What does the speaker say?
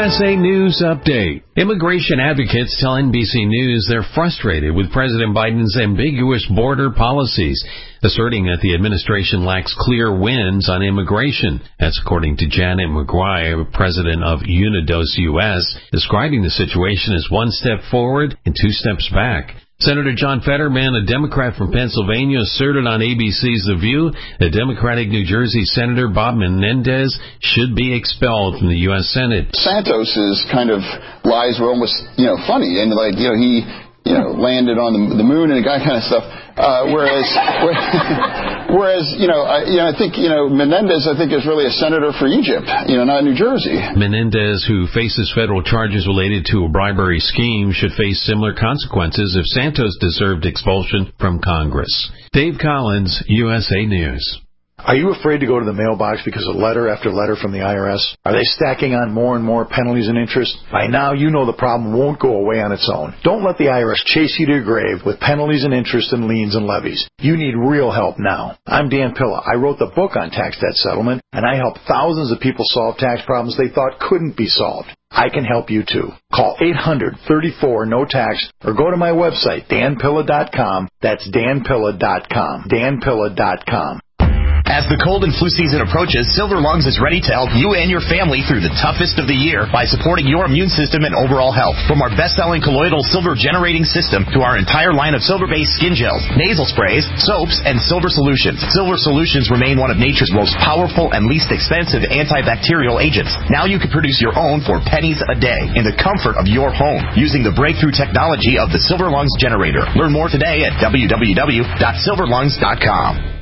USA News Update. Immigration advocates tell NBC News they're frustrated with President Biden's ambiguous border policies, asserting that the administration lacks clear wins on immigration. That's according to Janet McGuire, president of Unidos US, describing the situation as one step forward and two steps back. Senator John Fetterman, a Democrat from Pennsylvania, asserted on ABC's The View that Democratic New Jersey Senator Bob Menendez should be expelled from the U.S. Senate. Santos' kind of lies were almost, funny, and he landed on the moon and that kind of stuff. Whereas I think Menendez, is really a senator for Egypt, not New Jersey. Menendez, who faces federal charges related to a bribery scheme, should face similar consequences if Santos deserved expulsion from Congress. Dave Collins, USA News. Are you afraid to go to the mailbox because of letter after letter from the IRS? Are they stacking on more and more penalties and interest? By now, you know the problem won't go away on its own. Don't let the IRS chase you to your grave with penalties and interest and liens and levies. You need real help now. I'm Dan Pilla. I wrote the book on tax debt settlement, and I help thousands of people solve tax problems they thought couldn't be solved. I can help you too. Call 800-34-NO-TAX or go to my website, danpilla.com. That's danpilla.com. danpilla.com. As the cold and flu season approaches, Silver Lungs is ready to help you and your family through the toughest of the year by supporting your immune system and overall health. From our best-selling colloidal silver generating system to our entire line of silver-based skin gels, nasal sprays, soaps, and silver solutions. Silver solutions remain one of nature's most powerful and least expensive antibacterial agents. Now you can produce your own for pennies a day in the comfort of your home using the breakthrough technology of the Silver Lungs generator. Learn more today at www.silverlungs.com.